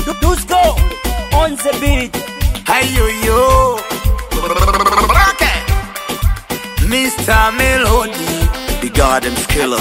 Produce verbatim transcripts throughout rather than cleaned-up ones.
Dusko on the beat. Hey yo yo, okay. Mister Melody, the Gardens Killer.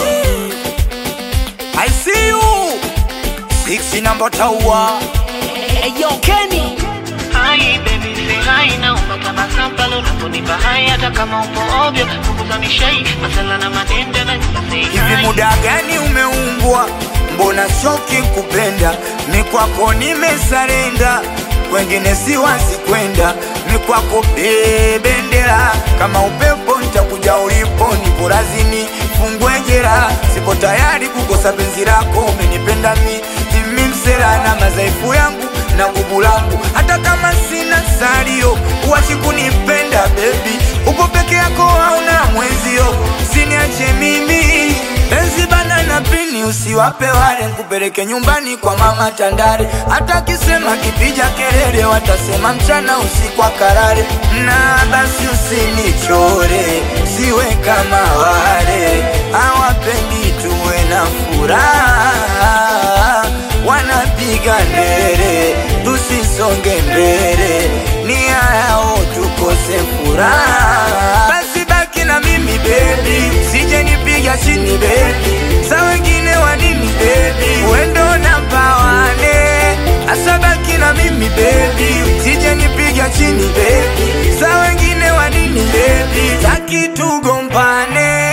I see you. Six number tower. Hey yo Kenny. Hi baby, say hi na upata masampalo na kunipa hai hata kama upo ovyo kukuza mishai masala na madende na say hi. Hivi muda gani umeumbwa? Mbona shoki kupenda? Ni kwako nimesarenda, wengine si wazi kwenda. Ni kwako bebendera, kama upepo nitakuja ulipo. Nipo razini fungwe jera, sipo tayari kukosa penzi lako. Umenipenda mi, mimi msela na mazaifu yangu na nguvu langu. Hata kama sina salio, uachi kunipenda baby. Uko peke yako hauna mwenzio, usiniache mimi. Penzi bana na pini usiwape wale, kupeleke nyumbani kwa mama Tandale. Hata kisema kipija kelele, watasema mchana usiku akarare. Na basi usinichore, siwe kama wale hawapendi tuwe na furaha. Wanapiga ndere, tusisonge mbele, nia yao tukose furaha. Basi baki na mimi baby, sije nipiga chini baby. Sa wengine wanini baby, wendo namba wane. Asa baki na mimi baby, sije nipiga chini baby. Sa wengine wanini baby, taki tugombane.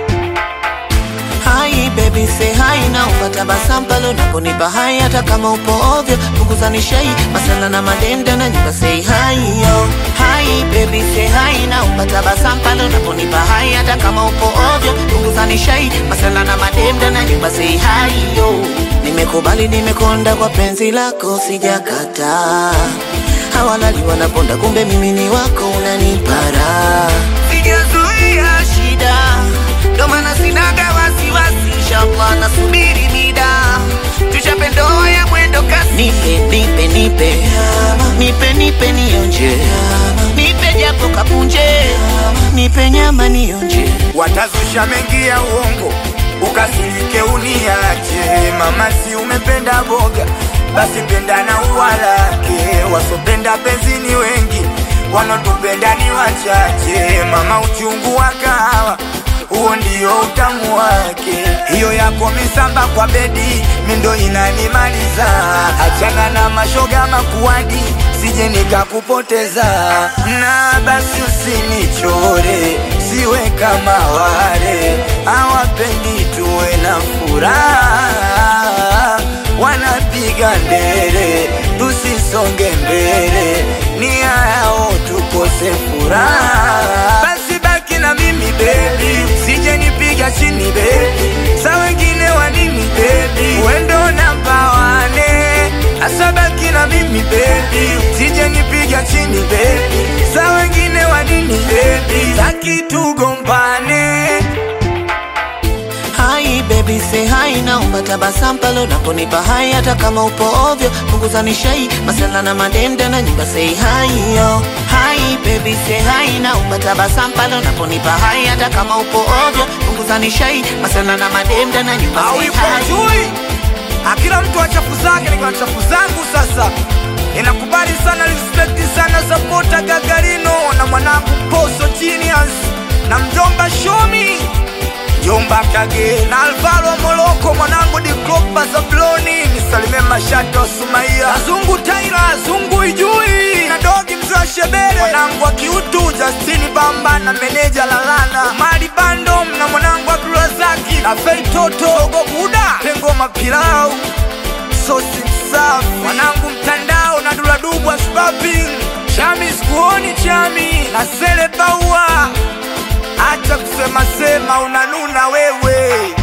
Hi baby, say hi na upata basampalo na kunipa hai hata kama upo ovyo kukuza nishai masala na madende na nyumba say hi yo. Hi baby, say hi na upata basampalo na kunipa hai hata kama upo ovyo kukuza nishai masala na madende na nyumba say hi yo. Nimekubali nimekonda kwa penzi lako sijakata, hawalali wanaponda kumbe mimi ni wako unanipara. Sijazuia shida, ndo maana sinaga wasiwasi. Inshallah nasubiri mida, tuchape ndoa ya mwendo kasi. Nipe, nipe, nipe Nipe, nipe nionje, nipe japo kapunje, nipe nyama nionje. Watazusha mengi ya uongo, ukasirike uniache. Mama si umependa boga, basi penda na uwalake. Wasopenda penzi ni wengi, wanotupenda ni wachache. Mama uchungu wa kahawa, huo ndio utamu wake. Hiyo yako misamba kwa bedi, mindo inanimaliza. Achana na mashoga makuadi, sije nikakupoteza. Na basi usinichore, siwe kama wale hawapendi tuwe na furaha. Wanapiga ndere, tusisonge mbele, nia yao tukose furaha. Basi baki na mimi baby, sije nipiga chini baby. Sa wengine wanini baby, wendo namba wane. Asa baki na mimi baby, sije nipiga chini baby. Sa wengine wanini baby, taki tugombane. Hi baby, say hi na upata basampalo na kunipa hai hata kama upo ovyo punguza nishai masala na madende na nyumba say hi yo. Hi baby, say hi na upata basampalo na kunipa hai hata kama upo ovyo punguza nishai masala na madende na nyumba say hi. Akila mtu achafu zake, niko achafu zangu sasa. Inakubali sana, respect sana, supporta Gagarino na mwanangu Poso Genius na mjomba Shomi, Jomba Kage na Alvaro Moloko, mwanangu di Klopa Zabloni. Nisalime Mashato Sumaia, Zungu Taira, Zungu Ijui na Dogi Mzwa Shebere, mwanangu wa kiutu Justini Bamba na meneja Lalana, Mali Bandom na mwanangu Abdurazaki na Fei Toto Ogo Buda, Pengo Mapilau Sosi Msafi, mwanangu Mtandao na Duladubu wa Spaping, Chami Skuoni Chami na Sele Baua. Acha kusema sema unanuna wewe.